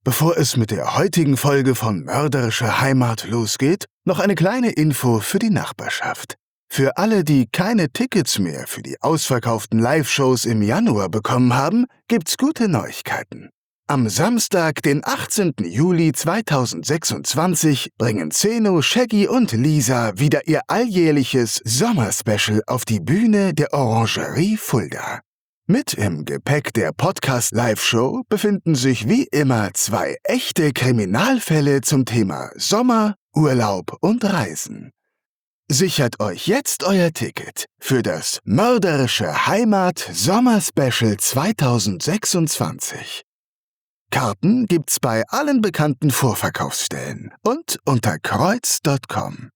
Bevor es mit der heutigen Folge von Mörderische Heimat losgeht, noch eine kleine Info für die Nachbarschaft. Für alle, die keine Tickets mehr für die ausverkauften Live-Shows im Januar bekommen haben, gibt's gute Neuigkeiten. Am Samstag, den 18. Juli 2026, bringen Zeno, Shaggy und Lisa wieder ihr alljährliches Sommerspecial auf die Bühne der Orangerie Fulda. Mit im Gepäck der Podcast-Live-Show befinden sich wie immer 2 echte Kriminalfälle zum Thema Sommer, Urlaub und Reisen. Sichert euch jetzt euer Ticket für das Mörderische Heimat Sommer-Special 2026. Karten gibt's bei allen bekannten Vorverkaufsstellen und unter kreuz.com.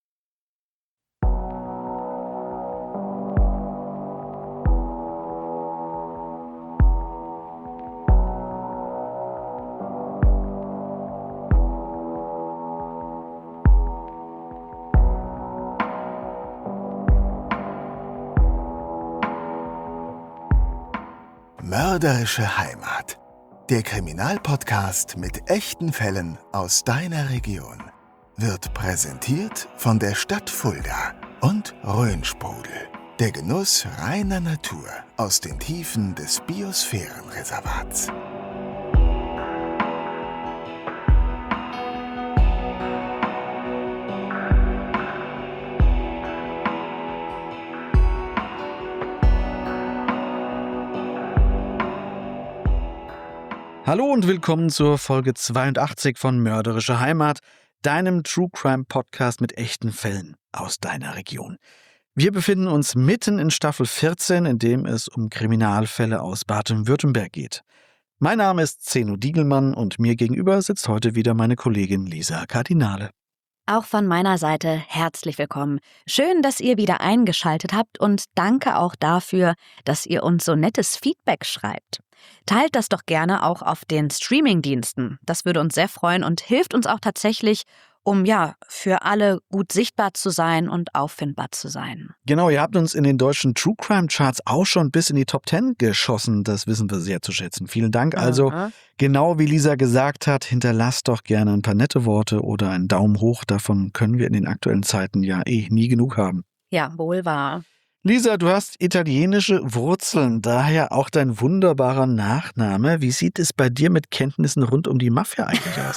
Mörderische Heimat. Der Kriminalpodcast mit echten Fällen aus deiner Region. Wird präsentiert von der Stadt Fulda und Rhönsprudel. Der Genuss reiner Natur aus den Tiefen des Biosphärenreservats. Hallo und willkommen zur Folge 82 von Mörderische Heimat, deinem True Crime Podcast mit echten Fällen aus deiner Region. Wir befinden uns mitten in Staffel 14, in dem es um Kriminalfälle aus Baden-Württemberg geht. Mein Name ist Zeno Diegelmann und mir gegenüber sitzt heute wieder meine Kollegin Lisa Kardinale. Auch von meiner Seite herzlich willkommen. Schön, dass ihr wieder eingeschaltet habt und danke auch dafür, dass ihr uns so nettes Feedback schreibt. Teilt das doch gerne auch auf den Streaming-Diensten. Das würde uns sehr freuen und hilft uns auch tatsächlich, um für alle gut sichtbar zu sein und auffindbar zu sein. Genau, ihr habt uns in den deutschen True Crime Charts auch schon bis in die Top 10 geschossen. Das wissen wir sehr zu schätzen. Vielen Dank. Also, genau wie Lisa gesagt hat, hinterlasst doch gerne ein paar nette Worte oder einen Daumen hoch. Davon können wir in den aktuellen Zeiten nie genug haben. Ja, wohl wahr. Lisa, du hast italienische Wurzeln, daher auch dein wunderbarer Nachname. Wie sieht es bei dir mit Kenntnissen rund um die Mafia eigentlich aus?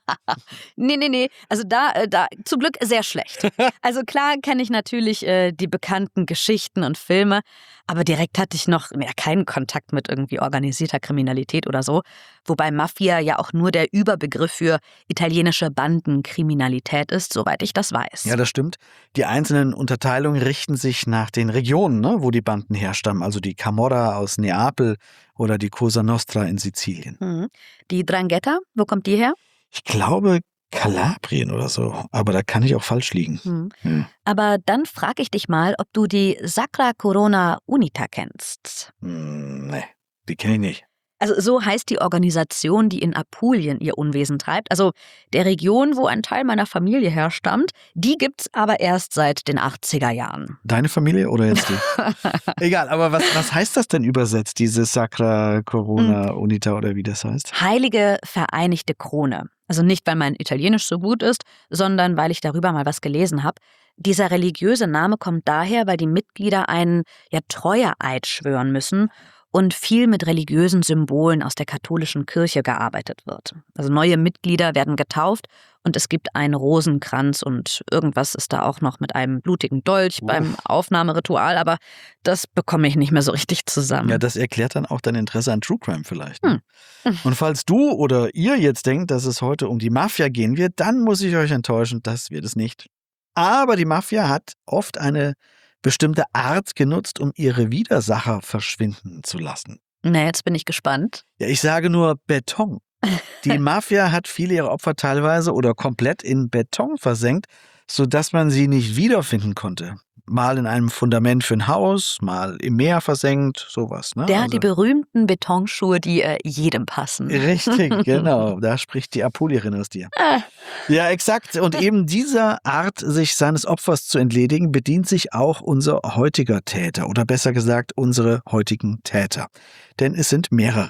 Nee. Also da zum Glück sehr schlecht. Also klar kenne ich natürlich die bekannten Geschichten und Filme, aber direkt hatte ich noch keinen Kontakt mit irgendwie organisierter Kriminalität oder so. Wobei Mafia ja auch nur der Überbegriff für italienische Bandenkriminalität ist, soweit ich das weiß. Ja, das stimmt. Die einzelnen Unterteilungen richten sich nach den Regionen, ne, wo die Banden herstammen. Also die Camorra aus Neapel oder die Cosa Nostra in Sizilien. Die 'Ndrangheta, wo kommt die her? Ich glaube Kalabrien oder so, aber da kann ich auch falsch liegen. Aber dann frage ich dich mal, ob du die Sacra Corona Unita kennst. Nee, die kenne ich nicht. Also so heißt die Organisation, die in Apulien ihr Unwesen treibt. Also der Region, wo ein Teil meiner Familie herstammt, die gibt's aber erst seit den 80er Jahren. Deine Familie oder jetzt die? Egal, aber was heißt das denn übersetzt, diese Sacra Corona Unita oder wie das heißt? Heilige Vereinigte Krone. Also nicht, weil mein Italienisch so gut ist, sondern weil ich darüber mal was gelesen habe. Dieser religiöse Name kommt daher, weil die Mitglieder einen Treueeid schwören müssen und viel mit religiösen Symbolen aus der katholischen Kirche gearbeitet wird. Also neue Mitglieder werden getauft und es gibt einen Rosenkranz und irgendwas ist da auch noch mit einem blutigen Dolch beim Aufnahmeritual, aber das bekomme ich nicht mehr so richtig zusammen. Ja, das erklärt dann auch dein Interesse an True Crime vielleicht. Ne? Und falls du oder ihr jetzt denkt, dass es heute um die Mafia gehen wird, dann muss ich euch enttäuschen, das wird es nicht. Aber die Mafia hat oft eine bestimmte Art genutzt, um ihre Widersacher verschwinden zu lassen. Na, jetzt bin ich gespannt. Ja, ich sage nur Beton. Die Mafia hat viele ihrer Opfer teilweise oder komplett in Beton versenkt, sodass man sie nicht wiederfinden konnte. Mal in einem Fundament für ein Haus, mal im Meer versenkt, sowas. Ne? Die berühmten Betonschuhe, die jedem passen. Richtig, genau. Da spricht die Apulierin aus dir. Ja, exakt. Und eben dieser Art, sich seines Opfers zu entledigen, bedient sich auch unser heutiger Täter oder besser gesagt unsere heutigen Täter. Denn es sind mehrere.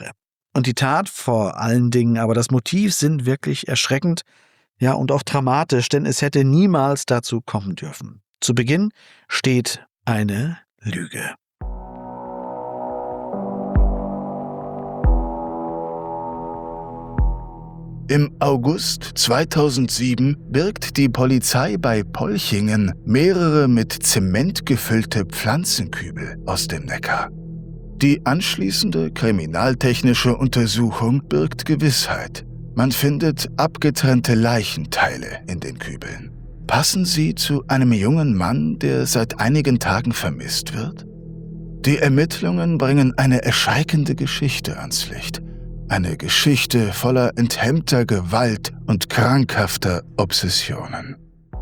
Und die Tat vor allen Dingen, aber das Motiv sind wirklich erschreckend, ja, und auch dramatisch, denn es hätte niemals dazu kommen dürfen. Zu Beginn steht eine Lüge. Im August 2007 birgt die Polizei bei Polchingen mehrere mit Zement gefüllte Pflanzenkübel aus dem Neckar. Die anschließende kriminaltechnische Untersuchung birgt Gewissheit. Man findet abgetrennte Leichenteile in den Kübeln. Passen sie zu einem jungen Mann, der seit einigen Tagen vermisst wird? Die Ermittlungen bringen eine erschreckende Geschichte ans Licht. Eine Geschichte voller enthemmter Gewalt und krankhafter Obsessionen.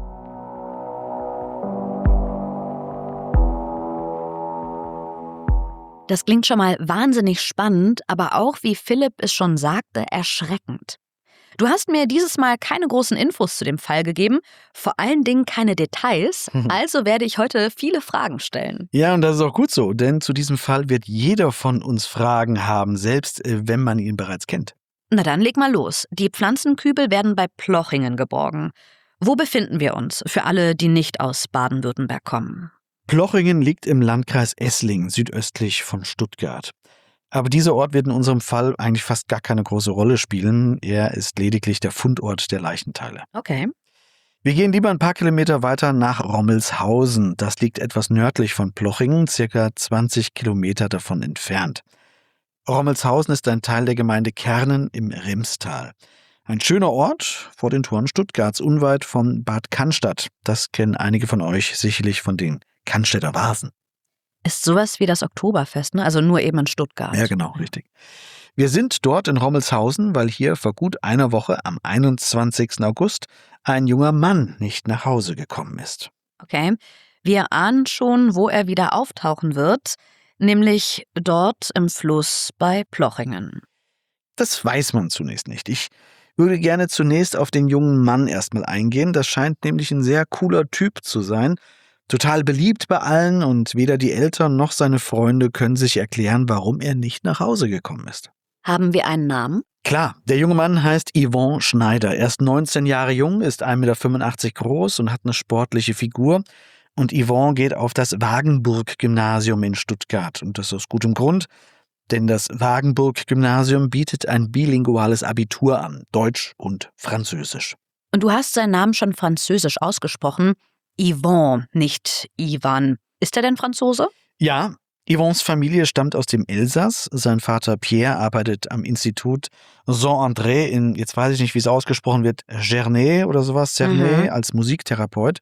Das klingt schon mal wahnsinnig spannend, aber auch, wie Philipp es schon sagte, erschreckend. Du hast mir dieses Mal keine großen Infos zu dem Fall gegeben, vor allen Dingen keine Details, also werde ich heute viele Fragen stellen. Ja, und das ist auch gut so, denn zu diesem Fall wird jeder von uns Fragen haben, selbst wenn man ihn bereits kennt. Na dann leg mal los. Die Pflanzenkübel werden bei Plochingen geborgen. Wo befinden wir uns, für alle, die nicht aus Baden-Württemberg kommen? Plochingen liegt im Landkreis Esslingen, südöstlich von Stuttgart. Aber dieser Ort wird in unserem Fall eigentlich fast gar keine große Rolle spielen. Er ist lediglich der Fundort der Leichenteile. Okay. Wir gehen lieber ein paar Kilometer weiter nach Rommelshausen. Das liegt etwas nördlich von Plochingen, circa 20 Kilometer davon entfernt. Rommelshausen ist ein Teil der Gemeinde Kernen im Rimstal. Ein schöner Ort vor den Toren Stuttgarts, unweit von Bad Cannstatt. Das kennen einige von euch sicherlich von den Cannstätter Vasen. Ist sowas wie das Oktoberfest, ne? Also nur eben in Stuttgart. Ja, genau, richtig. Wir sind dort in Rommelshausen, weil hier vor gut einer Woche, am 21. August, ein junger Mann nicht nach Hause gekommen ist. Okay. Wir ahnen schon, wo er wieder auftauchen wird, nämlich dort im Fluss bei Plochingen. Das weiß man zunächst nicht. Ich würde gerne zunächst auf den jungen Mann erstmal eingehen. Das scheint nämlich ein sehr cooler Typ zu sein. Total beliebt bei allen und weder die Eltern noch seine Freunde können sich erklären, warum er nicht nach Hause gekommen ist. Haben wir einen Namen? Klar, der junge Mann heißt Yvon Schneider. Er ist 19 Jahre jung, ist 1,85 Meter groß und hat eine sportliche Figur. Und Yvon geht auf das Wagenburg-Gymnasium in Stuttgart. Und das aus gutem Grund, denn das Wagenburg-Gymnasium bietet ein bilinguales Abitur an, Deutsch und Französisch. Und du hast seinen Namen schon französisch ausgesprochen. Yvon, nicht Ivan. Ist er denn Franzose? Ja, Yvons Familie stammt aus dem Elsass. Sein Vater Pierre arbeitet am Institut Saint-André in, jetzt weiß ich nicht, wie es ausgesprochen wird, Cernay oder sowas, Cernay, als Musiktherapeut.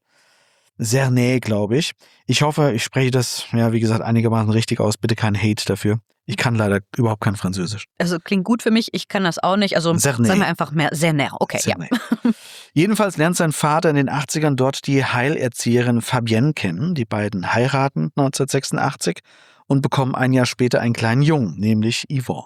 Cernay, glaube ich. Ich hoffe, ich spreche das, ja, wie gesagt, einigermaßen richtig aus. Bitte kein Hate dafür. Ich kann leider überhaupt kein Französisch. Also klingt gut für mich, ich kann das auch nicht. Also sagen wir einfach mehr Cernay. Okay, Cernay. ja. Jedenfalls lernt sein Vater in den 80ern dort die Heilerzieherin Fabienne kennen. Die beiden heiraten 1986 und bekommen ein Jahr später einen kleinen Jungen, nämlich Yvon.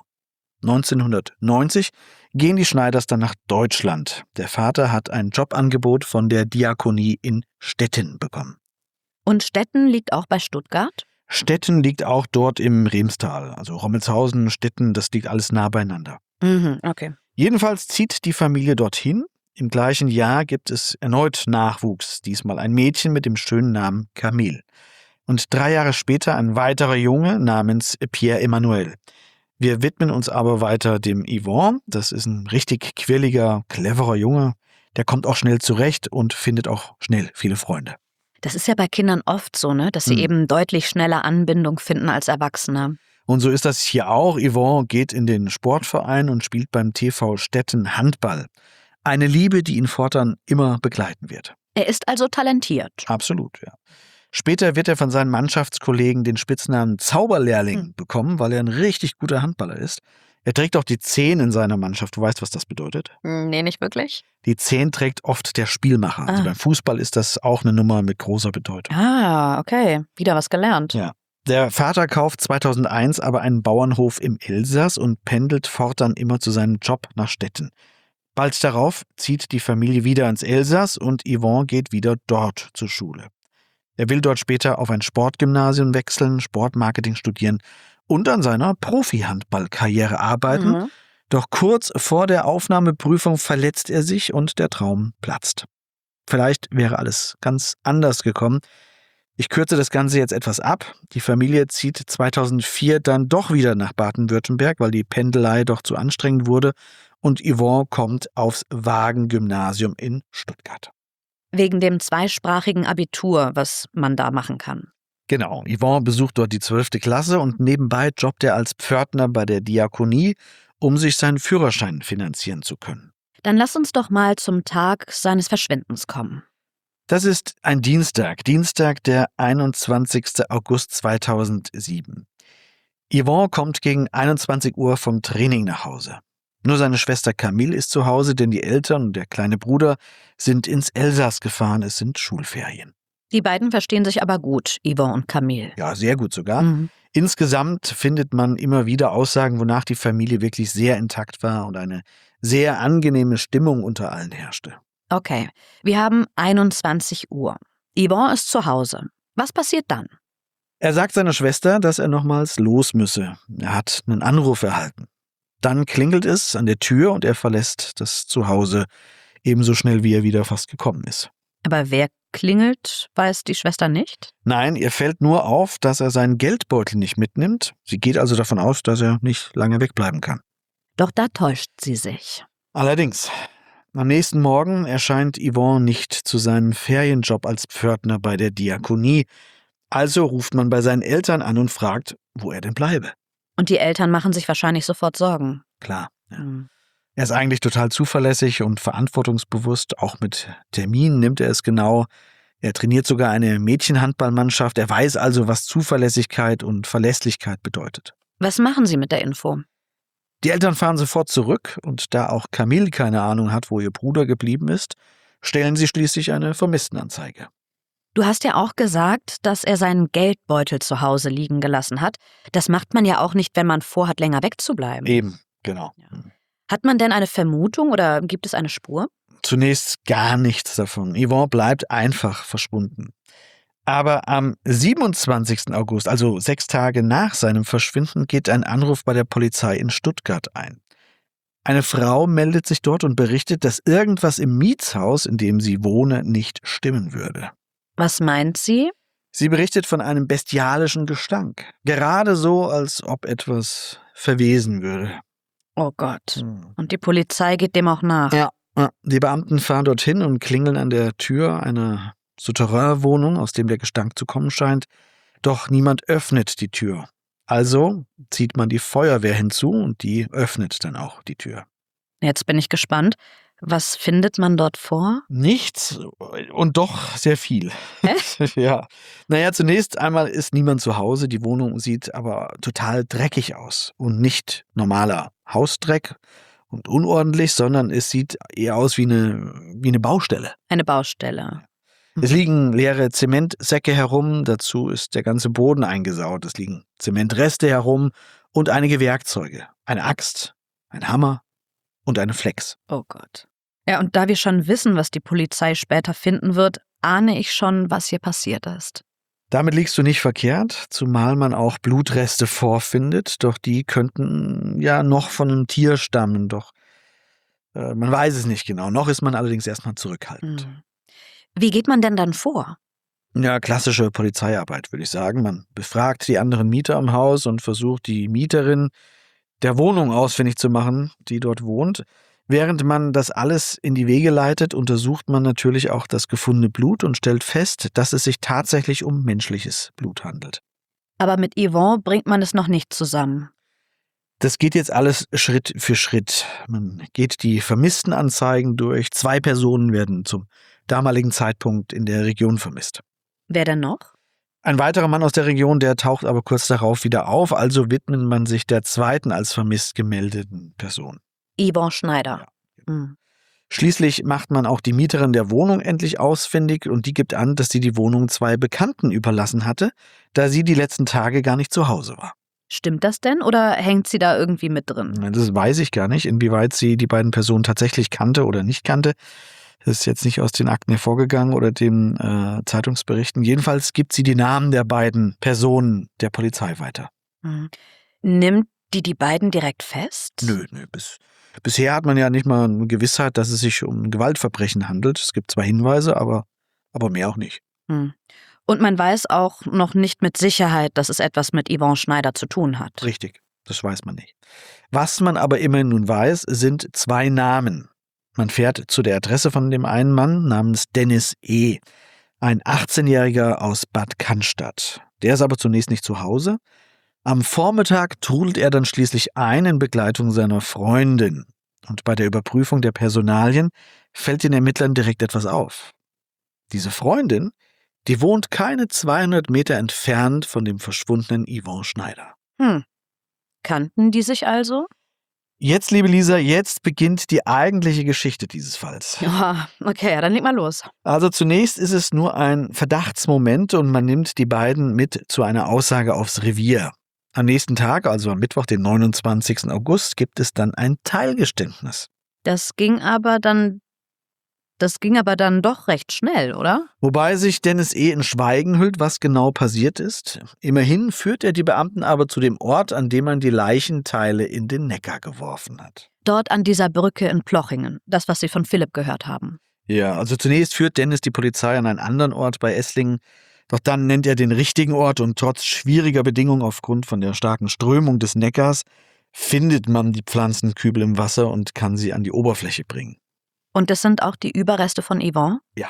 1990 gehen die Schneiders dann nach Deutschland. Der Vater hat ein Jobangebot von der Diakonie in Stettin bekommen. Und Stettin liegt auch bei Stuttgart? Stettin liegt auch dort im Remstal. Also Rommelshausen, Stettin, das liegt alles nah beieinander. Okay. Jedenfalls zieht die Familie dorthin. Im gleichen Jahr gibt es erneut Nachwuchs, diesmal ein Mädchen mit dem schönen Namen Camille. Und 3 Jahre später ein weiterer Junge namens Pierre-Emmanuel. Wir widmen uns aber weiter dem Yvon. Das ist ein richtig quirliger, cleverer Junge. Der kommt auch schnell zurecht und findet auch schnell viele Freunde. Das ist ja bei Kindern oft so, ne, dass sie eben deutlich schneller Anbindung finden als Erwachsene. Und so ist das hier auch. Yvon geht in den Sportverein und spielt beim TV Stettin Handball. Eine Liebe, die ihn fortan immer begleiten wird. Er ist also talentiert. Absolut, ja. Später wird er von seinen Mannschaftskollegen den Spitznamen Zauberlehrling bekommen, weil er ein richtig guter Handballer ist. Er trägt auch die 10 in seiner Mannschaft. Du weißt, was das bedeutet? Nee, nicht wirklich. Die 10 trägt oft der Spielmacher. Also beim Fußball ist das auch eine Nummer mit großer Bedeutung. Ah, okay. Wieder was gelernt. Ja. Der Vater kauft 2001 aber einen Bauernhof im Elsass und pendelt fortan immer zu seinem Job nach Stettin. Bald darauf zieht die Familie wieder ins Elsass und Yvon geht wieder dort zur Schule. Er will dort später auf ein Sportgymnasium wechseln, Sportmarketing studieren und an seiner Profi-Handball-Karriere arbeiten. Doch kurz vor der Aufnahmeprüfung verletzt er sich und der Traum platzt. Vielleicht wäre alles ganz anders gekommen. Ich kürze das Ganze jetzt etwas ab. Die Familie zieht 2004 dann doch wieder nach Baden-Württemberg, weil die Pendelei doch zu anstrengend wurde. Und Yvonne kommt aufs Wagen-Gymnasium in Stuttgart. Wegen dem zweisprachigen Abitur, was man da machen kann. Genau, Yvonne besucht dort die 12. Klasse und nebenbei jobbt er als Pförtner bei der Diakonie, um sich seinen Führerschein finanzieren zu können. Dann lass uns doch mal zum Tag seines Verschwindens kommen. Das ist ein Dienstag, der 21. August 2007. Yvonne kommt gegen 21 Uhr vom Training nach Hause. Nur seine Schwester Camille ist zu Hause, denn die Eltern und der kleine Bruder sind ins Elsass gefahren, es sind Schulferien. Die beiden verstehen sich aber gut, Yvonne und Camille. Ja, sehr gut sogar. Insgesamt findet man immer wieder Aussagen, wonach die Familie wirklich sehr intakt war und eine sehr angenehme Stimmung unter allen herrschte. Okay, wir haben 21 Uhr. Yvonne ist zu Hause. Was passiert dann? Er sagt seiner Schwester, dass er nochmals los müsse. Er hat einen Anruf erhalten. Dann klingelt es an der Tür und er verlässt das Zuhause ebenso schnell, wie er wieder fast gekommen ist. Aber wer klingelt, weiß die Schwester nicht? Nein, ihr fällt nur auf, dass er seinen Geldbeutel nicht mitnimmt. Sie geht also davon aus, dass er nicht lange wegbleiben kann. Doch da täuscht sie sich. Allerdings, am nächsten Morgen erscheint Yvonne nicht zu seinem Ferienjob als Pförtner bei der Diakonie. Also ruft man bei seinen Eltern an und fragt, wo er denn bleibe. Und die Eltern machen sich wahrscheinlich sofort Sorgen. Klar. Ja. Er ist eigentlich total zuverlässig und verantwortungsbewusst. Auch mit Terminen nimmt er es genau. Er trainiert sogar eine Mädchenhandballmannschaft. Er weiß also, was Zuverlässigkeit und Verlässlichkeit bedeutet. Was machen Sie mit der Info? Die Eltern fahren sofort zurück und da auch Camille keine Ahnung hat, wo ihr Bruder geblieben ist, stellen sie schließlich eine Vermisstenanzeige. Du hast ja auch gesagt, dass er seinen Geldbeutel zu Hause liegen gelassen hat. Das macht man ja auch nicht, wenn man vorhat, länger wegzubleiben. Eben, genau. Ja. Hat man denn eine Vermutung oder gibt es eine Spur? Zunächst gar nichts davon. Yvonne bleibt einfach verschwunden. Aber am 27. August, also 6 Tage nach seinem Verschwinden, geht ein Anruf bei der Polizei in Stuttgart ein. Eine Frau meldet sich dort und berichtet, dass irgendwas im Mietshaus, in dem sie wohne, nicht stimmen würde. Was meint sie? Sie berichtet von einem bestialischen Gestank. Gerade so, als ob etwas verwesen würde. Oh Gott. Und die Polizei geht dem auch nach? Ja, die Beamten fahren dorthin und klingeln an der Tür einer Souterrain-Wohnung, aus dem der Gestank zu kommen scheint. Doch niemand öffnet die Tür. Also zieht man die Feuerwehr hinzu und die öffnet dann auch die Tür. Jetzt bin ich gespannt. Was findet man dort vor? Nichts und doch sehr viel. Echt? Ja. Naja, zunächst einmal ist niemand zu Hause. Die Wohnung sieht aber total dreckig aus. Und nicht normaler Hausdreck und unordentlich, sondern es sieht eher aus wie eine Baustelle. Eine Baustelle. Es liegen leere Zementsäcke herum, dazu ist der ganze Boden eingesaut. Es liegen Zementreste herum und einige Werkzeuge. Eine Axt, ein Hammer und eine Flex. Oh Gott. Ja, und da wir schon wissen, was die Polizei später finden wird, ahne ich schon, was hier passiert ist. Damit liegst du nicht verkehrt, zumal man auch Blutreste vorfindet, doch die könnten ja noch von einem Tier stammen, doch man weiß es nicht genau. Noch ist man allerdings erstmal zurückhaltend. Wie geht man denn dann vor? Ja, klassische Polizeiarbeit, würde ich sagen. Man befragt die anderen Mieter im Haus und versucht, die Mieterin der Wohnung ausfindig zu machen, die dort wohnt. Während man das alles in die Wege leitet, untersucht man natürlich auch das gefundene Blut und stellt fest, dass es sich tatsächlich um menschliches Blut handelt. Aber mit Yvonne bringt man es noch nicht zusammen. Das geht jetzt alles Schritt für Schritt. Man geht die Vermisstenanzeigen durch. 2 Personen werden zum damaligen Zeitpunkt in der Region vermisst. Wer denn noch? Ein weiterer Mann aus der Region, der taucht aber kurz darauf wieder auf, also widmet man sich der zweiten als vermisst gemeldeten Person. Yvonne Schneider. Ja. Schließlich macht man auch die Mieterin der Wohnung endlich ausfindig und die gibt an, dass sie die Wohnung 2 Bekannten überlassen hatte, da sie die letzten Tage gar nicht zu Hause war. Stimmt das denn oder hängt sie da irgendwie mit drin? Das weiß ich gar nicht, inwieweit sie die beiden Personen tatsächlich kannte oder nicht kannte. Das ist jetzt nicht aus den Akten hervorgegangen oder den Zeitungsberichten. Jedenfalls gibt sie die Namen der beiden Personen der Polizei weiter. Nimmt die beiden direkt fest? Nö. Bisher hat man ja nicht mal eine Gewissheit, dass es sich um ein Gewaltverbrechen handelt. Es gibt zwar Hinweise, aber mehr auch nicht. Und man weiß auch noch nicht mit Sicherheit, dass es etwas mit Yvonne Schneider zu tun hat. Richtig, das weiß man nicht. Was man aber immerhin nun weiß, sind 2 Namen. Man fährt zu der Adresse von dem einen Mann namens Dennis E., ein 18-Jähriger aus Bad Cannstatt. Der ist aber zunächst nicht zu Hause. Am Vormittag trudelt er dann schließlich ein in Begleitung seiner Freundin. Und bei der Überprüfung der Personalien fällt den Ermittlern direkt etwas auf. Diese Freundin, die wohnt keine 200 Meter entfernt von dem verschwundenen Yvonne Schneider. Kannten die sich also? Jetzt, liebe Lisa, jetzt beginnt die eigentliche Geschichte dieses Falls. Ja, okay, dann leg mal los. Also zunächst ist es nur ein Verdachtsmoment und man nimmt die beiden mit zu einer Aussage aufs Revier. Am nächsten Tag, also am Mittwoch, den 29. August, gibt es dann ein Teilgeständnis. Das ging aber dann doch recht schnell, oder? Wobei sich Dennis E. in Schweigen hüllt, was genau passiert ist. Immerhin führt er die Beamten aber zu dem Ort, an dem man die Leichenteile in den Neckar geworfen hat. Dort an dieser Brücke in Plochingen, das, was Sie von Philipp gehört haben. Ja, also zunächst führt Dennis die Polizei an einen anderen Ort bei Esslingen. Doch dann nennt er den richtigen Ort und trotz schwieriger Bedingungen aufgrund von der starken Strömung des Neckars findet man die Pflanzenkübel im Wasser und kann sie an die Oberfläche bringen. Und das sind auch die Überreste von Yvonne? Ja.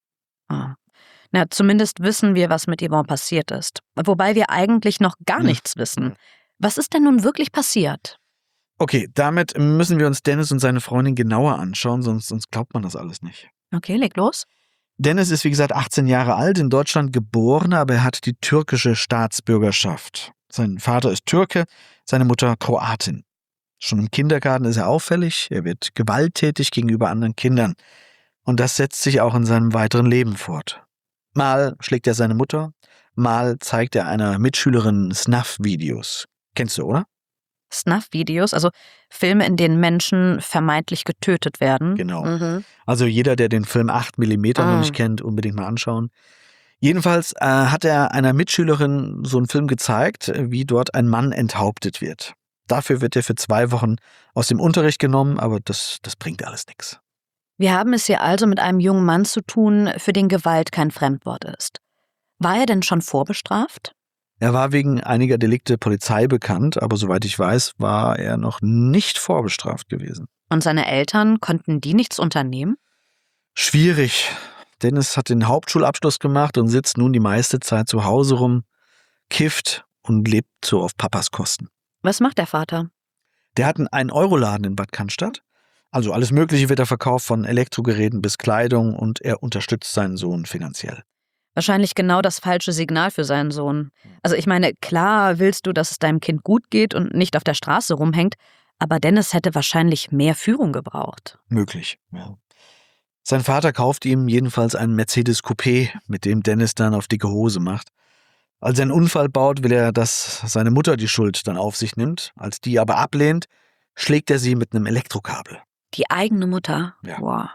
Na, zumindest wissen wir, was mit Yvonne passiert ist. Wobei wir eigentlich noch gar nichts wissen. Was ist denn nun wirklich passiert? Okay, damit müssen wir uns Dennis und seine Freundin genauer anschauen, sonst glaubt man das alles nicht. Okay, leg los. Dennis ist wie gesagt 18 Jahre alt, in Deutschland geboren, aber er hat die türkische Staatsbürgerschaft. Sein Vater ist Türke, seine Mutter Kroatin. Schon im Kindergarten ist er auffällig, er wird gewalttätig gegenüber anderen Kindern. Und das setzt sich auch in seinem weiteren Leben fort. Mal schlägt er seine Mutter, mal zeigt er einer Mitschülerin Snuff-Videos. Kennst du, oder? Snuff-Videos, also Filme, in denen Menschen vermeintlich getötet werden. Genau. Also jeder, der den Film 8 mm noch nicht kennt, unbedingt mal anschauen. Jedenfalls hat er einer Mitschülerin so einen Film gezeigt, wie dort ein Mann enthauptet wird. Dafür wird er für 2 Wochen aus dem Unterricht genommen, aber das bringt alles nichts. Wir haben es hier also mit einem jungen Mann zu tun, für den Gewalt kein Fremdwort ist. War er denn schon vorbestraft? Er war wegen einiger Delikte Polizei bekannt, aber soweit ich weiß, war er noch nicht vorbestraft gewesen. Und seine Eltern, konnten die nichts unternehmen? Schwierig. Dennis hat den Hauptschulabschluss gemacht und sitzt nun die meiste Zeit zu Hause rum, kifft und lebt so auf Papas Kosten. Was macht der Vater? Der hat einen 1-Euro-Laden in Bad Cannstatt. Also alles Mögliche wird er verkauft, von Elektrogeräten bis Kleidung, und er unterstützt seinen Sohn finanziell. Wahrscheinlich genau das falsche Signal für seinen Sohn. Also ich meine, klar willst du, dass es deinem Kind gut geht und nicht auf der Straße rumhängt, aber Dennis hätte wahrscheinlich mehr Führung gebraucht. Möglich, ja. Sein Vater kauft ihm jedenfalls einen Mercedes Coupé, mit dem Dennis dann auf dicke Hose macht. Als er einen Unfall baut, will er, dass seine Mutter die Schuld dann auf sich nimmt. Als die aber ablehnt, schlägt er sie mit einem Elektrokabel. Die eigene Mutter? Ja. Wow.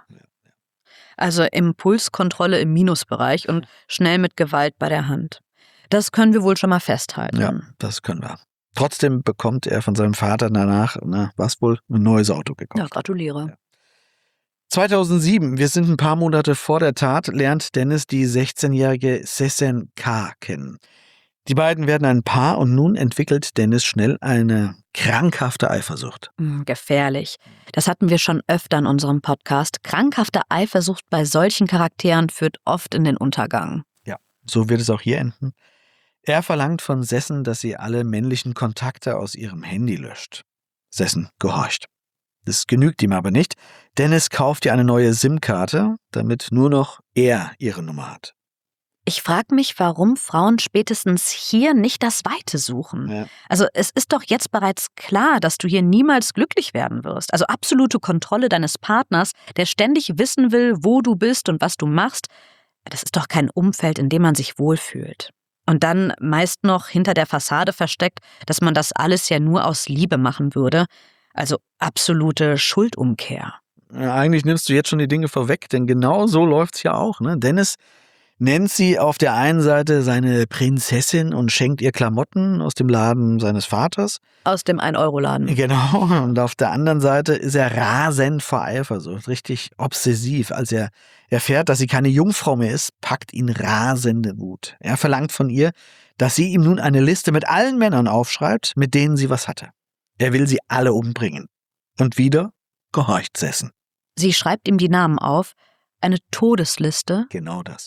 Also Impulskontrolle im Minusbereich und schnell mit Gewalt bei der Hand. Das können wir wohl schon mal festhalten. Ja, das können wir. Trotzdem bekommt er von seinem Vater danach, ein neues Auto gekauft. Ja, gratuliere. Ja. 2007, wir sind ein paar Monate vor der Tat, lernt Dennis die 16-jährige Sesen K. kennen. Die beiden werden ein Paar und nun entwickelt Dennis schnell eine krankhafte Eifersucht. Gefährlich. Das hatten wir schon öfter in unserem Podcast. Krankhafte Eifersucht bei solchen Charakteren führt oft in den Untergang. Ja, so wird es auch hier enden. Er verlangt von Sessen, dass sie alle männlichen Kontakte aus ihrem Handy löscht. Sessen gehorcht. Das genügt ihm aber nicht. Dennis kauft ihr eine neue SIM-Karte, damit nur noch er ihre Nummer hat. Ich frage mich, warum Frauen spätestens hier nicht das Weite suchen. Ja. Also es ist doch jetzt bereits klar, dass du hier niemals glücklich werden wirst. Also absolute Kontrolle deines Partners, der ständig wissen will, wo du bist und was du machst. Das ist doch kein Umfeld, in dem man sich wohlfühlt. Und dann meist noch hinter der Fassade versteckt, dass man das alles ja nur aus Liebe machen würde. Also absolute Schuldumkehr. Ja, eigentlich nimmst du jetzt schon die Dinge vorweg, denn genau so läuft's ja auch. Ne? Dennis nennt sie auf der einen Seite seine Prinzessin und schenkt ihr Klamotten aus dem Laden seines Vaters. Aus dem 1-Euro-Laden. Genau, und auf der anderen Seite ist er rasend vor Eifersucht, richtig obsessiv. Als er erfährt, dass sie keine Jungfrau mehr ist, packt ihn rasende Wut. Er verlangt von ihr, dass sie ihm nun eine Liste mit allen Männern aufschreibt, mit denen sie was hatte. Er will sie alle umbringen. Und wieder gehorcht Sessen. Sie schreibt ihm die Namen auf, eine Todesliste. Genau das.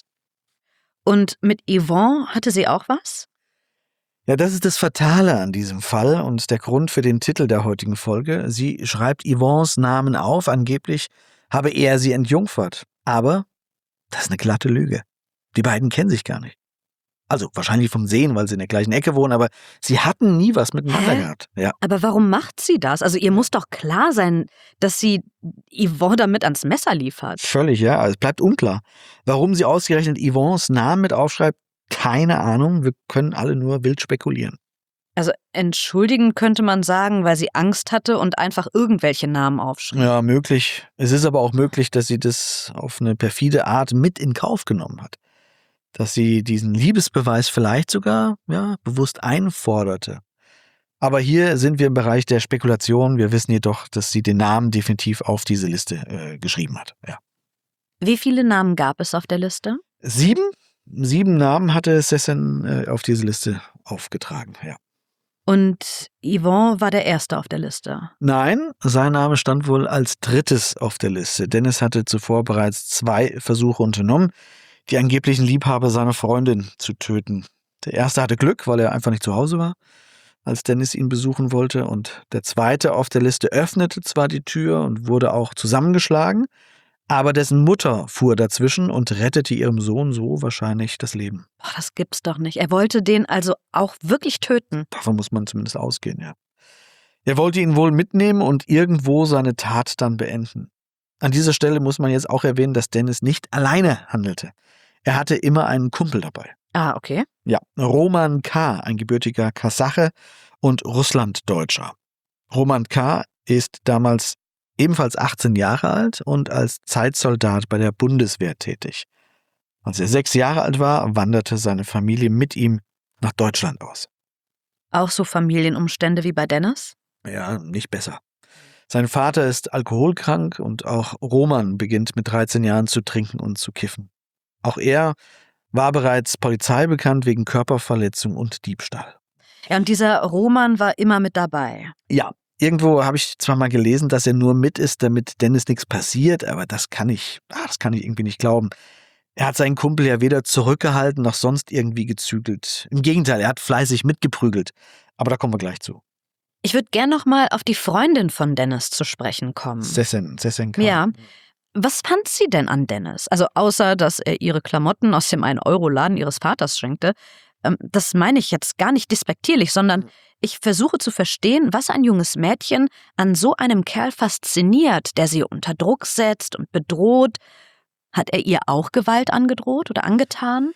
Und mit Yvonne hatte sie auch was? Ja, das ist das Fatale an diesem Fall und der Grund für den Titel der heutigen Folge. Sie schreibt Yvonnes Namen auf, angeblich habe er sie entjungfert. Aber das ist eine glatte Lüge. Die beiden kennen sich gar nicht. Also wahrscheinlich vom Sehen, weil sie in der gleichen Ecke wohnen, aber sie hatten nie was miteinander gehabt. Ja. Aber warum macht sie das? Also ihr muss doch klar sein, dass sie Yvonne damit ans Messer liefert. Völlig, ja. Also es bleibt unklar. Warum sie ausgerechnet Yvonnes Namen mit aufschreibt, keine Ahnung. Wir können alle nur wild spekulieren. Also entschuldigen könnte man sagen, weil sie Angst hatte und einfach irgendwelche Namen aufschrieb. Ja, möglich. Es ist aber auch möglich, dass sie das auf eine perfide Art mit in Kauf genommen hat. Dass sie diesen Liebesbeweis vielleicht sogar bewusst einforderte. Aber hier sind wir im Bereich der Spekulation. Wir wissen jedoch, dass sie den Namen definitiv auf diese Liste geschrieben hat. Ja. Wie viele Namen gab es auf der Liste? 7? 7 Namen hatte Sessen auf diese Liste aufgetragen, ja. Und Yvonne war der Erste auf der Liste. Nein, sein Name stand wohl als drittes auf der Liste. Dennis hatte zuvor bereits 2 Versuche unternommen, die angeblichen Liebhaber seiner Freundin zu töten. Der erste hatte Glück, weil er einfach nicht zu Hause war, als Dennis ihn besuchen wollte. Und der zweite auf der Liste öffnete zwar die Tür und wurde auch zusammengeschlagen, aber dessen Mutter fuhr dazwischen und rettete ihrem Sohn so wahrscheinlich das Leben. Boah, das gibt's doch nicht. Er wollte den also auch wirklich töten. Davon muss man zumindest ausgehen, ja. Er wollte ihn wohl mitnehmen und irgendwo seine Tat dann beenden. An dieser Stelle muss man jetzt auch erwähnen, dass Dennis nicht alleine handelte. Er hatte immer einen Kumpel dabei. Ah, okay. Ja, Roman K., ein gebürtiger Kasache und Russlanddeutscher. Roman K. ist damals ebenfalls 18 Jahre alt und als Zeitsoldat bei der Bundeswehr tätig. Als er 6 Jahre alt war, wanderte seine Familie mit ihm nach Deutschland aus. Auch so Familienumstände wie bei Dennis? Ja, nicht besser. Sein Vater ist alkoholkrank und auch Roman beginnt mit 13 Jahren zu trinken und zu kiffen. Auch er war bereits Polizei bekannt wegen Körperverletzung und Diebstahl. Ja, und dieser Roman war immer mit dabei. Ja, irgendwo habe ich zwar mal gelesen, dass er nur mit ist, damit Dennis nichts passiert, aber das kann ich irgendwie nicht glauben. Er hat seinen Kumpel ja weder zurückgehalten noch sonst irgendwie gezügelt. Im Gegenteil, er hat fleißig mitgeprügelt. Aber da kommen wir gleich zu. Ich würde gern noch mal auf die Freundin von Dennis zu sprechen kommen. Sessen K. Ja. Was fand sie denn an Dennis? Also außer, dass er ihre Klamotten aus dem 1-Euro-Laden ihres Vaters schenkte. Das meine ich jetzt gar nicht despektierlich, sondern ich versuche zu verstehen, was ein junges Mädchen an so einem Kerl fasziniert, der sie unter Druck setzt und bedroht. Hat er ihr auch Gewalt angedroht oder angetan?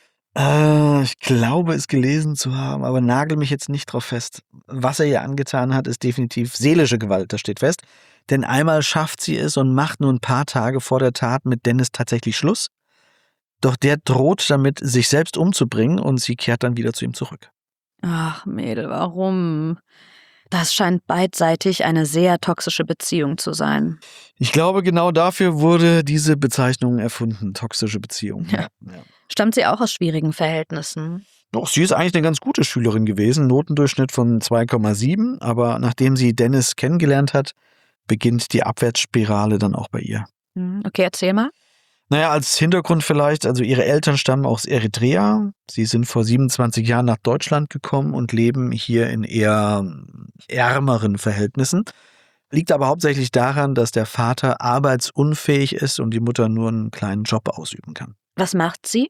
Ich glaube, es gelesen zu haben, aber nagel mich jetzt nicht drauf fest. Was er ihr angetan hat, ist definitiv seelische Gewalt, das steht fest. Denn einmal schafft sie es und macht nur ein paar Tage vor der Tat mit Dennis tatsächlich Schluss. Doch der droht damit, sich selbst umzubringen und sie kehrt dann wieder zu ihm zurück. Ach, Mädel, warum? Das scheint beidseitig eine sehr toxische Beziehung zu sein. Ich glaube, genau dafür wurde diese Bezeichnung erfunden, toxische Beziehung. Ja. Stammt sie auch aus schwierigen Verhältnissen? Doch, sie ist eigentlich eine ganz gute Schülerin gewesen, Notendurchschnitt von 2,7, aber nachdem sie Dennis kennengelernt hat, beginnt die Abwärtsspirale dann auch bei ihr. Okay, erzähl mal. Naja, als Hintergrund vielleicht, also ihre Eltern stammen aus Eritrea. Sie sind vor 27 Jahren nach Deutschland gekommen und leben hier in eher ärmeren Verhältnissen. Liegt aber hauptsächlich daran, dass der Vater arbeitsunfähig ist und die Mutter nur einen kleinen Job ausüben kann. Was macht sie?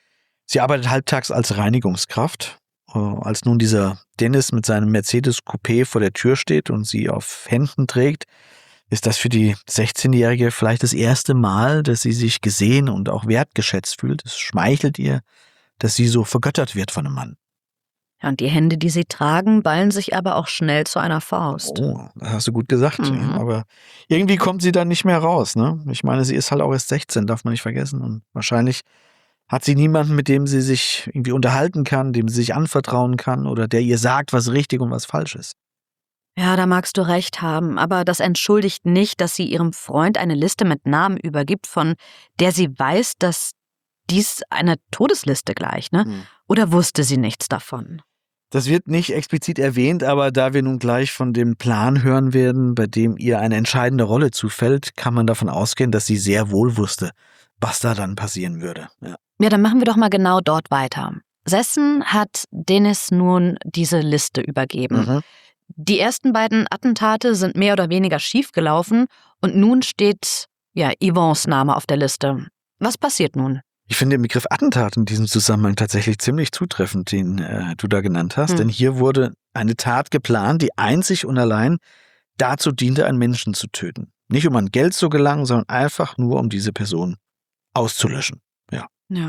Sie arbeitet halbtags als Reinigungskraft. Als nun dieser Dennis mit seinem Mercedes-Coupé vor der Tür steht und sie auf Händen trägt, ist das für die 16-Jährige vielleicht das erste Mal, dass sie sich gesehen und auch wertgeschätzt fühlt. Es schmeichelt ihr, dass sie so vergöttert wird von einem Mann. Ja, und die Hände, die sie tragen, ballen sich aber auch schnell zu einer Faust. Oh, das hast du gut gesagt. Ja, aber irgendwie kommt sie dann nicht mehr raus, ne? Ich meine, sie ist halt auch erst 16, darf man nicht vergessen. Und wahrscheinlich Hat sie niemanden, mit dem sie sich irgendwie unterhalten kann, dem sie sich anvertrauen kann oder der ihr sagt, was richtig und was falsch ist? Ja, da magst du recht haben, aber das entschuldigt nicht, dass sie ihrem Freund eine Liste mit Namen übergibt, von der sie weiß, dass dies einer Todesliste gleicht, ne? Oder wusste sie nichts davon? Das wird nicht explizit erwähnt, aber da wir nun gleich von dem Plan hören werden, bei dem ihr eine entscheidende Rolle zufällt, kann man davon ausgehen, dass sie sehr wohl wusste, was da dann passieren würde. Ja, dann machen wir doch mal genau dort weiter. Sessen hat Dennis nun diese Liste übergeben. Die ersten beiden Attentate sind mehr oder weniger schief gelaufen und nun steht Yvonnes Name auf der Liste. Was passiert nun? Ich finde den Begriff Attentat in diesem Zusammenhang tatsächlich ziemlich zutreffend, den du da genannt hast. Denn hier wurde eine Tat geplant, die einzig und allein dazu diente, einen Menschen zu töten. Nicht um an Geld zu gelangen, sondern einfach nur, um diese Person auszulöschen. Ja.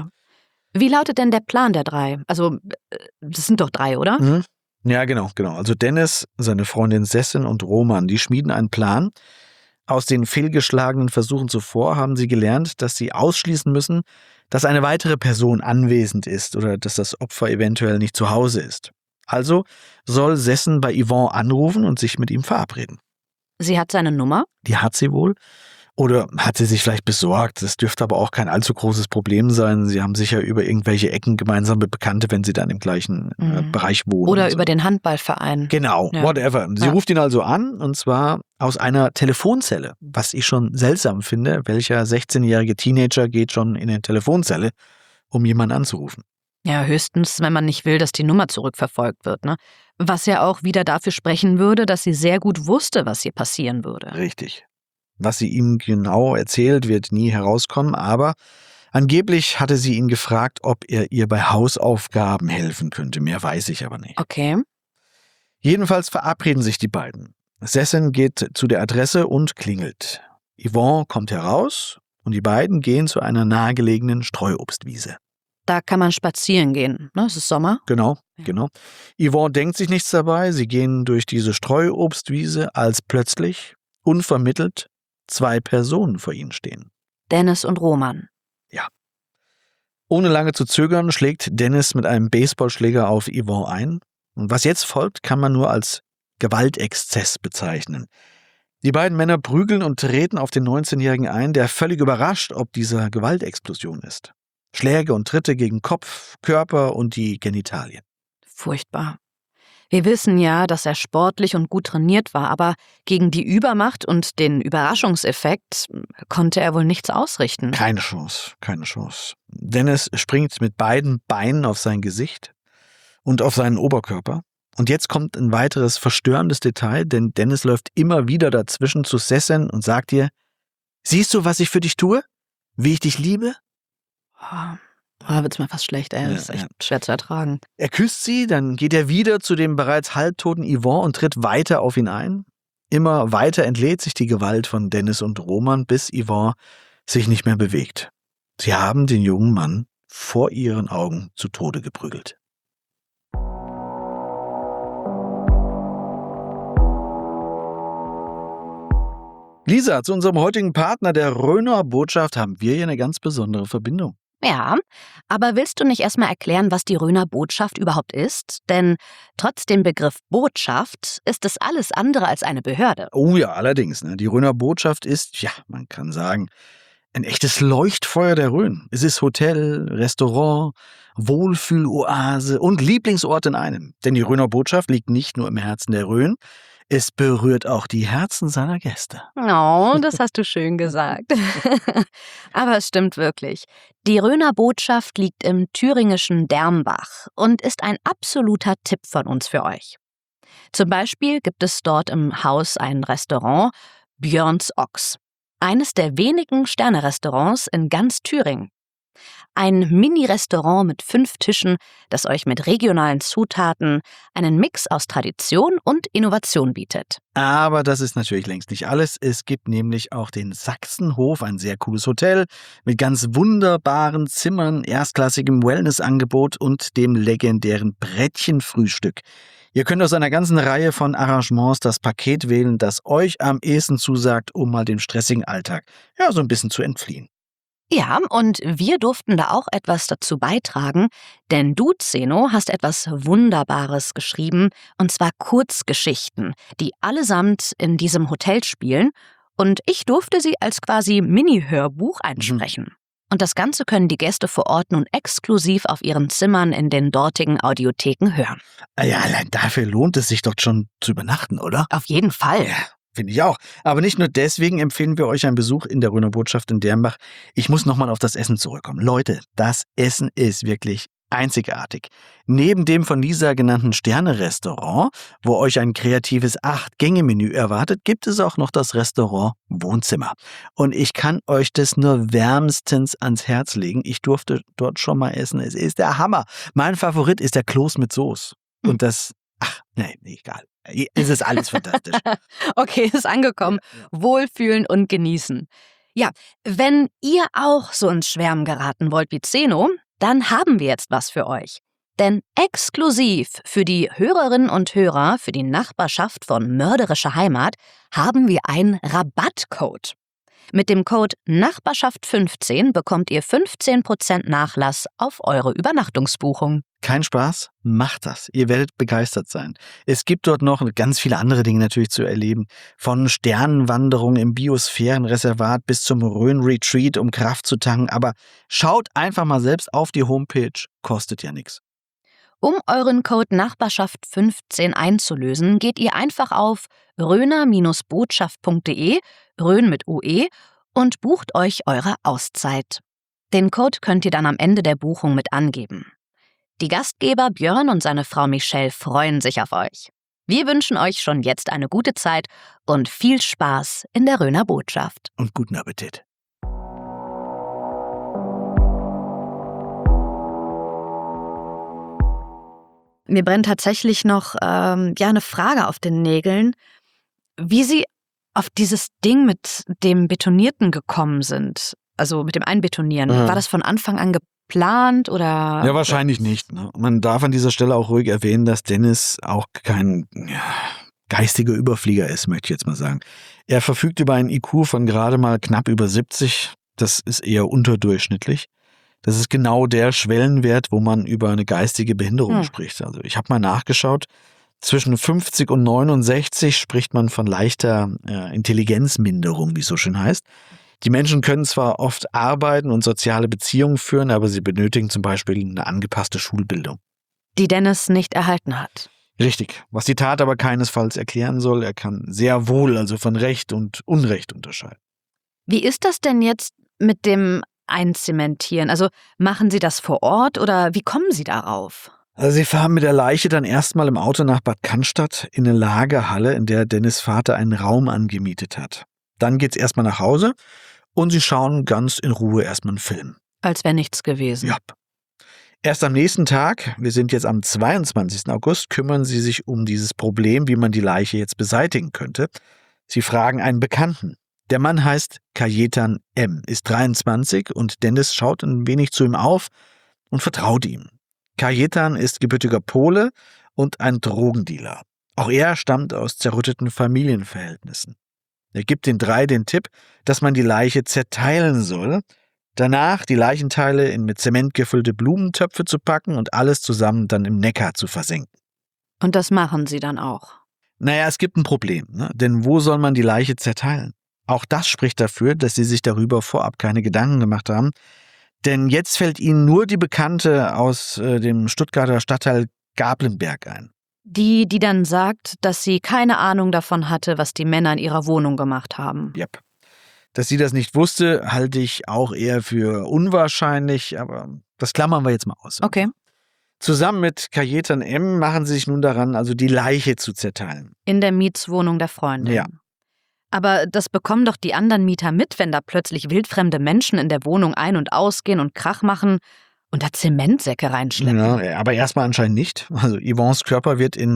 Wie lautet denn der Plan der drei? Also, das sind doch drei, oder? Ja, genau. Also Dennis, seine Freundin Sessen und Roman, die schmieden einen Plan. Aus den fehlgeschlagenen Versuchen zuvor haben sie gelernt, dass sie ausschließen müssen, dass eine weitere Person anwesend ist oder dass das Opfer eventuell nicht zu Hause ist. Also soll Sessen bei Yvonne anrufen und sich mit ihm verabreden. Sie hat seine Nummer? Die hat sie wohl. Oder hat sie sich vielleicht besorgt? Das dürfte aber auch kein allzu großes Problem sein. Sie haben sicher über irgendwelche Ecken gemeinsame Bekannte, wenn sie dann im gleichen Bereich wohnen. Oder über den Handballverein. Genau, whatever. Sie ruft ihn also an, und zwar aus einer Telefonzelle, was ich schon seltsam finde. Welcher 16-jährige Teenager geht schon in eine Telefonzelle, um jemanden anzurufen? Ja, höchstens, wenn man nicht will, dass die Nummer zurückverfolgt wird, ne? Was ja auch wieder dafür sprechen würde, dass sie sehr gut wusste, was hier passieren würde. Richtig. Was sie ihm genau erzählt, wird nie herauskommen, aber angeblich hatte sie ihn gefragt, ob er ihr bei Hausaufgaben helfen könnte. Mehr weiß ich aber nicht. Okay. Jedenfalls verabreden sich die beiden. Sessen geht zu der Adresse und klingelt. Yvonne kommt heraus und die beiden gehen zu einer nahegelegenen Streuobstwiese. Da kann man spazieren gehen, ne? Es ist Sommer. Genau. Yvonne denkt sich nichts dabei. Sie gehen durch diese Streuobstwiese, als plötzlich, unvermittelt, 2 Personen vor ihnen stehen. Dennis und Roman. Ja. Ohne lange zu zögern, schlägt Dennis mit einem Baseballschläger auf Yvonne ein. Und was jetzt folgt, kann man nur als Gewaltexzess bezeichnen. Die beiden Männer prügeln und treten auf den 19-Jährigen ein, der völlig überrascht ob dieser Gewaltexplosion ist. Schläge und Tritte gegen Kopf, Körper und die Genitalien. Furchtbar. Wir wissen ja, dass er sportlich und gut trainiert war, aber gegen die Übermacht und den Überraschungseffekt konnte er wohl nichts ausrichten. Keine Chance. Dennis springt mit beiden Beinen auf sein Gesicht und auf seinen Oberkörper. Und jetzt kommt ein weiteres verstörendes Detail, denn Dennis läuft immer wieder dazwischen zu Sessen und sagt ihr: Siehst du, was ich für dich tue? Wie ich dich liebe? Da wird's mir fast schlecht, ey. Das ist echt schwer zu ertragen. Er küsst sie, dann geht er wieder zu dem bereits halbtoten Yvonne und tritt weiter auf ihn ein. Immer weiter entlädt sich die Gewalt von Dennis und Roman, bis Yvonne sich nicht mehr bewegt. Sie haben den jungen Mann vor ihren Augen zu Tode geprügelt. Lisa, zu unserem heutigen Partner der Röner Botschaft haben wir hier eine ganz besondere Verbindung. Ja, aber willst du nicht erstmal erklären, was die Röner Botschaft überhaupt ist? Denn trotz dem Begriff Botschaft ist es alles andere als eine Behörde. Oh ja, allerdings. Die Röner Botschaft ist, man kann sagen, ein echtes Leuchtfeuer der Rhön. Es ist Hotel, Restaurant, Wohlfühloase und Lieblingsort in einem. Denn die Röner Botschaft liegt nicht nur im Herzen der Rhön, es berührt auch die Herzen seiner Gäste. Oh, das hast du schön gesagt. Aber es stimmt wirklich. Die Röner Botschaft liegt im thüringischen Dermbach und ist ein absoluter Tipp von uns für euch. Zum Beispiel gibt es dort im Haus ein Restaurant, Björns Ochs. Eines der wenigen Sterne-Restaurants in ganz Thüringen. Ein Mini-Restaurant mit 5 Tischen, das euch mit regionalen Zutaten einen Mix aus Tradition und Innovation bietet. Aber das ist natürlich längst nicht alles. Es gibt nämlich auch den Sachsenhof, ein sehr cooles Hotel mit ganz wunderbaren Zimmern, erstklassigem Wellnessangebot und dem legendären Brettchenfrühstück. Ihr könnt aus einer ganzen Reihe von Arrangements das Paket wählen, das euch am ehesten zusagt, um mal dem stressigen Alltag so ein bisschen zu entfliehen. Ja, und wir durften da auch etwas dazu beitragen, denn du, Zeno, hast etwas Wunderbares geschrieben, und zwar Kurzgeschichten, die allesamt in diesem Hotel spielen, und ich durfte sie als quasi Mini-Hörbuch einsprechen. Und das Ganze können die Gäste vor Ort nun exklusiv auf ihren Zimmern in den dortigen Audiotheken hören. Ja, allein dafür lohnt es sich doch schon zu übernachten, oder? Auf jeden Fall. Ja, finde ich auch. Aber nicht nur deswegen empfehlen wir euch einen Besuch in der Röner Botschaft in Dernbach. Ich muss nochmal auf das Essen zurückkommen. Leute, das Essen ist wirklich einzigartig. Neben dem von Lisa genannten Sterne-Restaurant, wo euch ein kreatives 8-Gänge-Menü erwartet, gibt es auch noch das Restaurant Wohnzimmer. Und ich kann euch das nur wärmstens ans Herz legen. Ich durfte dort schon mal essen. Es ist der Hammer. Mein Favorit ist der Kloß mit Soße. Und das, nee, egal. Es ist alles fantastisch. Okay, ist angekommen. Wohlfühlen und genießen. Ja, wenn ihr auch so ins Schwärmen geraten wollt wie Zeno, dann haben wir jetzt was für euch. Denn exklusiv für die Hörerinnen und Hörer, für die Nachbarschaft von Mörderische Heimat, haben wir einen Rabattcode. Mit dem Code Nachbarschaft15 bekommt ihr 15% Nachlass auf eure Übernachtungsbuchung. Kein Spaß? Macht das. Ihr werdet begeistert sein. Es gibt dort noch ganz viele andere Dinge natürlich zu erleben. Von Sternenwanderung im Biosphärenreservat bis zum Rhön-Retreat, um Kraft zu tanken. Aber schaut einfach mal selbst auf die Homepage. Kostet ja nichts. Um euren Code Nachbarschaft15 einzulösen, geht ihr einfach auf röner-botschaft.de, Rhön mit UE, und bucht euch eure Auszeit. Den Code könnt ihr dann am Ende der Buchung mit angeben. Die Gastgeber Björn und seine Frau Michelle freuen sich auf euch. Wir wünschen euch schon jetzt eine gute Zeit und viel Spaß in der Röner Botschaft. Und guten Appetit. Mir brennt tatsächlich noch eine Frage auf den Nägeln, wie Sie auf dieses Ding mit dem Betonierten gekommen sind, also mit dem Einbetonieren. War das von Anfang an geplant oder? Ja, wahrscheinlich nicht. Ne? Man darf an dieser Stelle auch ruhig erwähnen, dass Dennis auch kein geistiger Überflieger ist, möchte ich jetzt mal sagen. Er verfügt über einen IQ von gerade mal knapp über 70. Das ist eher unterdurchschnittlich. Das ist genau der Schwellenwert, wo man über eine geistige Behinderung spricht. Also ich habe mal nachgeschaut, zwischen 50 und 69 spricht man von leichter Intelligenzminderung, wie es so schön heißt. Die Menschen können zwar oft arbeiten und soziale Beziehungen führen, aber sie benötigen zum Beispiel eine angepasste Schulbildung. Die Dennis nicht erhalten hat. Richtig, was die Tat aber keinesfalls erklären soll, er kann sehr wohl also von Recht und Unrecht unterscheiden. Wie ist das denn jetzt mit dem Einzementieren? Also machen Sie das vor Ort oder wie kommen Sie darauf? Also sie fahren mit der Leiche dann erstmal im Auto nach Bad Cannstatt in eine Lagerhalle, in der Dennis' Vater einen Raum angemietet hat. Dann geht's erstmal nach Hause und sie schauen ganz in Ruhe erstmal einen Film. Als wäre nichts gewesen. Ja. Erst am nächsten Tag, wir sind jetzt am 22. August, kümmern sie sich um dieses Problem, wie man die Leiche jetzt beseitigen könnte. Sie fragen einen Bekannten. Der Mann heißt Kajetan M., ist 23 und Dennis schaut ein wenig zu ihm auf und vertraut ihm. Kajetan ist gebürtiger Pole und ein Drogendealer. Auch er stammt aus zerrütteten Familienverhältnissen. Er gibt den drei den Tipp, dass man die Leiche zerteilen soll, danach die Leichenteile in mit Zement gefüllte Blumentöpfe zu packen und alles zusammen dann im Neckar zu versenken. Und das machen Sie dann auch? Naja, es gibt ein Problem, ne? Denn wo soll man die Leiche zerteilen? Auch das spricht dafür, dass sie sich darüber vorab keine Gedanken gemacht haben. Denn jetzt fällt ihnen nur die Bekannte aus dem Stuttgarter Stadtteil Gablenberg ein. Die dann sagt, dass sie keine Ahnung davon hatte, was die Männer in ihrer Wohnung gemacht haben. Yep. Dass sie das nicht wusste, halte ich auch eher für unwahrscheinlich, aber das klammern wir jetzt mal aus. Okay. Zusammen mit Kajetan M. machen sie sich nun daran, also die Leiche zu zerteilen. In der Mietswohnung der Freundin. Ja. Aber das bekommen doch die anderen Mieter mit, wenn da plötzlich wildfremde Menschen in der Wohnung ein- und ausgehen und Krach machen und da Zementsäcke reinschleppen. Ja, aber erstmal anscheinend nicht. Also Yvonnes Körper wird in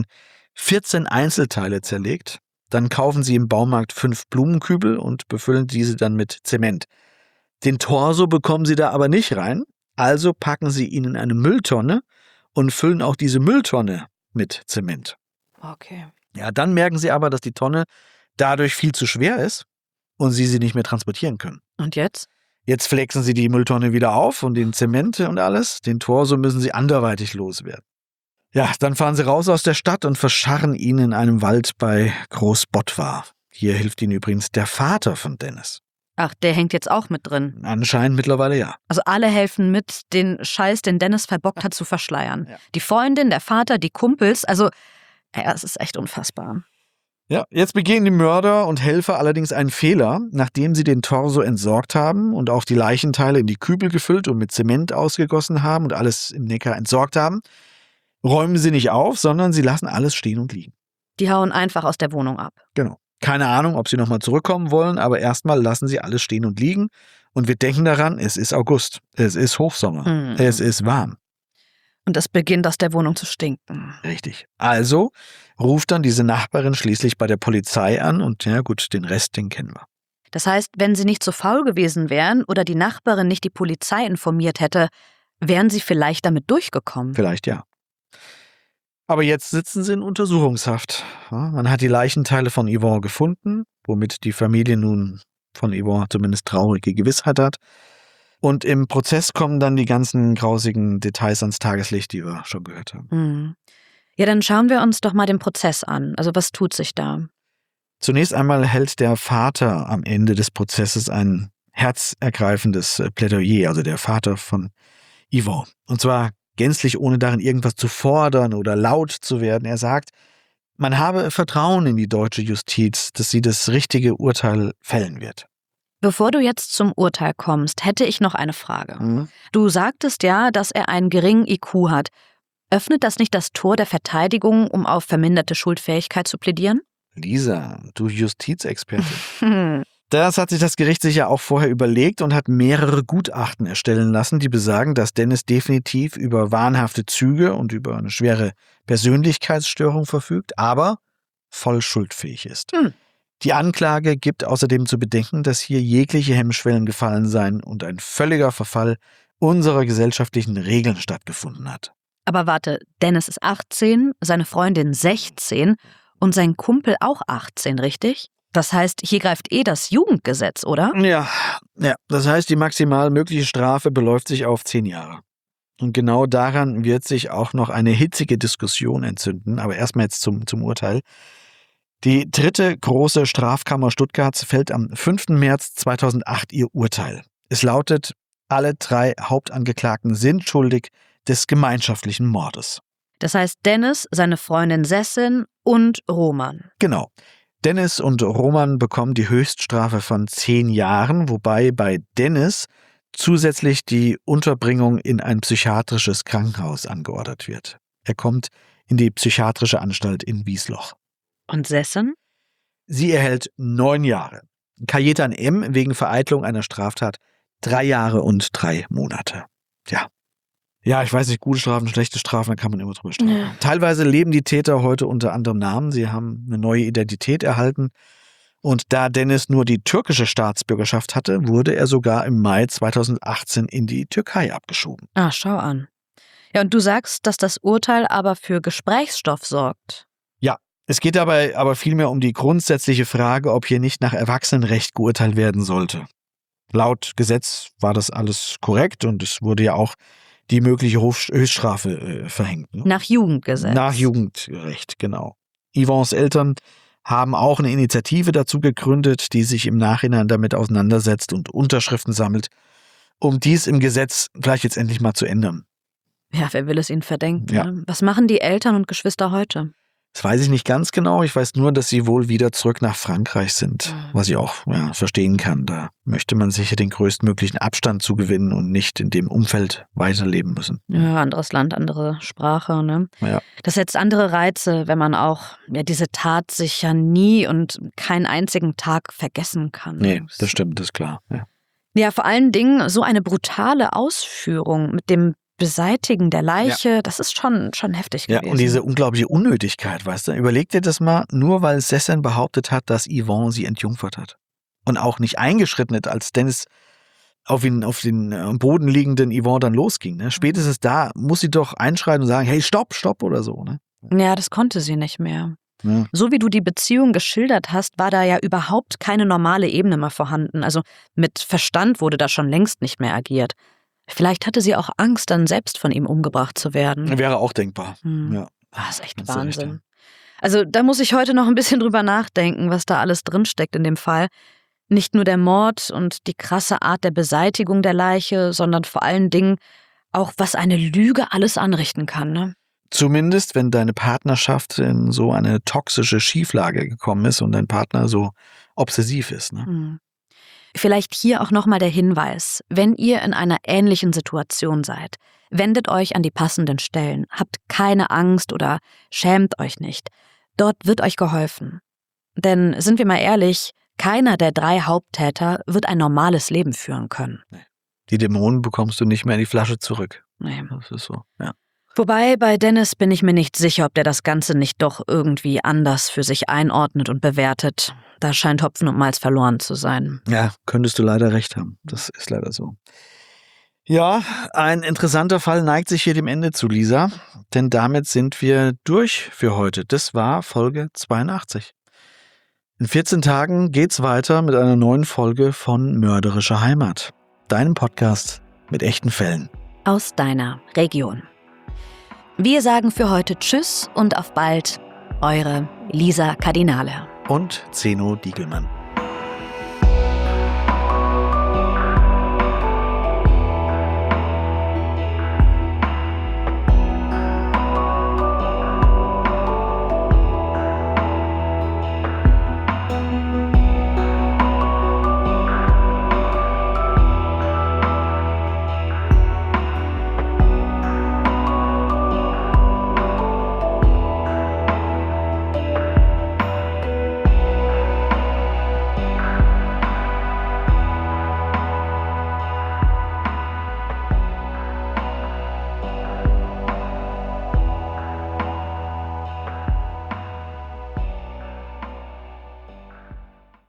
14 Einzelteile zerlegt. Dann kaufen sie im Baumarkt 5 Blumenkübel und befüllen diese dann mit Zement. Den Torso bekommen sie da aber nicht rein, also packen sie ihn in eine Mülltonne und füllen auch diese Mülltonne mit Zement. Okay. Ja, dann merken sie aber, dass die Tonne dadurch viel zu schwer ist und sie nicht mehr transportieren können. Und jetzt? Jetzt flexen sie die Mülltonne wieder auf und den Zement und alles. Den Torso müssen sie anderweitig loswerden. Ja, dann fahren sie raus aus der Stadt und verscharren ihn in einem Wald bei Groß Bottwar. Hier hilft ihnen übrigens der Vater von Dennis. Ach, der hängt jetzt auch mit drin. Anscheinend mittlerweile ja. Also alle helfen mit, den Scheiß, den Dennis verbockt hat, zu verschleiern. Ja. Die Freundin, der Vater, die Kumpels, also ja, es ist echt unfassbar. Ja, jetzt begehen die Mörder und Helfer allerdings einen Fehler. Nachdem sie den Torso entsorgt haben und auch die Leichenteile in die Kübel gefüllt und mit Zement ausgegossen haben und alles im Neckar entsorgt haben, räumen sie nicht auf, sondern sie lassen alles stehen und liegen. Die hauen einfach aus der Wohnung ab. Genau. Keine Ahnung, ob sie nochmal zurückkommen wollen, aber erstmal lassen sie alles stehen und liegen. Und wir denken daran, es ist August, es ist Hochsommer, es ist warm. Und es beginnt aus der Wohnung zu stinken. Richtig. Also ruft dann diese Nachbarin schließlich bei der Polizei an und ja gut, den Rest, den kennen wir. Das heißt, wenn sie nicht so faul gewesen wären oder die Nachbarin nicht die Polizei informiert hätte, wären sie vielleicht damit durchgekommen. Vielleicht ja. Aber jetzt sitzen sie in Untersuchungshaft. Ja, man hat die Leichenteile von Yvonne gefunden, womit die Familie nun von Yvonne zumindest traurige Gewissheit hat. Und im Prozess kommen dann die ganzen grausigen Details ans Tageslicht, die wir schon gehört haben. Ja, dann schauen wir uns doch mal den Prozess an. Also was tut sich da? Zunächst einmal hält der Vater am Ende des Prozesses ein herzergreifendes Plädoyer, also der Vater von Yvonne. Und zwar gänzlich ohne darin irgendwas zu fordern oder laut zu werden. Er sagt, man habe Vertrauen in die deutsche Justiz, dass sie das richtige Urteil fällen wird. Bevor du jetzt zum Urteil kommst, hätte ich noch eine Frage. Du sagtest ja, dass er einen geringen IQ hat. Öffnet das nicht das Tor der Verteidigung, um auf verminderte Schuldfähigkeit zu plädieren? Lisa, du Justizexpertin. Das hat sich das Gericht sicher auch vorher überlegt und hat mehrere Gutachten erstellen lassen, die besagen, dass Dennis definitiv über wahnhafte Züge und über eine schwere Persönlichkeitsstörung verfügt, aber voll schuldfähig ist. Die Anklage gibt außerdem zu bedenken, dass hier jegliche Hemmschwellen gefallen seien und ein völliger Verfall unserer gesellschaftlichen Regeln stattgefunden hat. Aber warte, Dennis ist 18, seine Freundin 16 und sein Kumpel auch 18, richtig? Das heißt, hier greift das Jugendgesetz, oder? Ja, das heißt, die maximal mögliche Strafe beläuft sich auf 10 Jahre. Und genau daran wird sich auch noch eine hitzige Diskussion entzünden. Aber erstmal jetzt zum Urteil. Die 3. große Strafkammer Stuttgarts fällt am 5. März 2008 ihr Urteil. Es lautet, alle 3 Hauptangeklagten sind schuldig des gemeinschaftlichen Mordes. Das heißt Dennis, seine Freundin Sessin und Roman. Genau. Dennis und Roman bekommen die Höchststrafe von 10 Jahren, wobei bei Dennis zusätzlich die Unterbringung in ein psychiatrisches Krankenhaus angeordnet wird. Er kommt in die psychiatrische Anstalt in Wiesloch. Und Sessin? Sie erhält 9 Jahre. Kajetan M. wegen Vereitelung einer Straftat 3 Jahre und 3 Monate. Ja, ich weiß nicht, gute Strafen, schlechte Strafen, da kann man immer drüber streiten. Ja. Teilweise leben die Täter heute unter anderem Namen. Sie haben eine neue Identität erhalten. Und da Dennis nur die türkische Staatsbürgerschaft hatte, wurde er sogar im Mai 2018 in die Türkei abgeschoben. Ah, schau an. Ja, und du sagst, dass das Urteil aber für Gesprächsstoff sorgt. Ja, es geht dabei aber vielmehr um die grundsätzliche Frage, ob hier nicht nach Erwachsenenrecht geurteilt werden sollte. Laut Gesetz war das alles korrekt und es wurde ja auch die mögliche Höchststrafe verhängt. Ne? Nach Jugendgesetz. Nach Jugendrecht, genau. Yvonnes Eltern haben auch eine Initiative dazu gegründet, die sich im Nachhinein damit auseinandersetzt und Unterschriften sammelt, um dies im Gesetz vielleicht jetzt endlich mal zu ändern. Ja, wer will es ihnen verdenken? Ja. Ne? Was machen die Eltern und Geschwister heute? Das weiß ich nicht ganz genau. Ich weiß nur, dass sie wohl wieder zurück nach Frankreich sind, was ich auch verstehen kann. Da möchte man sicher den größtmöglichen Abstand zugewinnen und nicht in dem Umfeld weiterleben müssen. Ja, anderes Land, andere Sprache. Ne? Ja. Das setzt andere Reize, wenn man auch diese Tat sich ja nie und keinen einzigen Tag vergessen kann. Nee, das stimmt, das ist klar. Ja, vor allen Dingen so eine brutale Ausführung mit dem Beseitigen der Leiche, das ist schon heftig gewesen. Ja, und diese unglaubliche Unnötigkeit, weißt du? Überleg dir das mal, nur weil Sessin behauptet hat, dass Yvonne sie entjungfert hat. Und auch nicht eingeschritten hat, als Dennis auf den am Boden liegenden Yvonne dann losging. Ne? Spätestens da muss sie doch einschreiten und sagen, hey, stopp oder so. Ne? Ja, das konnte sie nicht mehr. Ja. So wie du die Beziehung geschildert hast, war da ja überhaupt keine normale Ebene mehr vorhanden. Also mit Verstand wurde da schon längst nicht mehr agiert. Vielleicht hatte sie auch Angst, dann selbst von ihm umgebracht zu werden. Wäre auch denkbar. Ja. Das ist echt Hast du recht, Wahnsinn. Also da muss ich heute noch ein bisschen drüber nachdenken, was da alles drinsteckt in dem Fall. Nicht nur der Mord und die krasse Art der Beseitigung der Leiche, sondern vor allen Dingen auch, was eine Lüge alles anrichten kann. Ne? Zumindest, wenn deine Partnerschaft in so eine toxische Schieflage gekommen ist und dein Partner so obsessiv ist. Ne? Vielleicht hier auch nochmal der Hinweis, wenn ihr in einer ähnlichen Situation seid, wendet euch an die passenden Stellen, habt keine Angst oder schämt euch nicht. Dort wird euch geholfen. Denn, sind wir mal ehrlich, keiner der 3 Haupttäter wird ein normales Leben führen können. Die Dämonen bekommst du nicht mehr in die Flasche zurück. Nee. Das ist so, ja. Wobei, bei Dennis bin ich mir nicht sicher, ob der das Ganze nicht doch irgendwie anders für sich einordnet und bewertet. Da scheint Hopfen und Malz verloren zu sein. Ja, könntest du leider recht haben. Das ist leider so. Ja, ein interessanter Fall neigt sich hier dem Ende zu, Lisa. Denn damit sind wir durch für heute. Das war Folge 82. In 14 Tagen geht's weiter mit einer neuen Folge von Mörderische Heimat. Deinem Podcast mit echten Fällen. Aus deiner Region. Wir sagen für heute Tschüss und auf bald. Eure Lisa Kardinale. Und Zeno Diegelmann.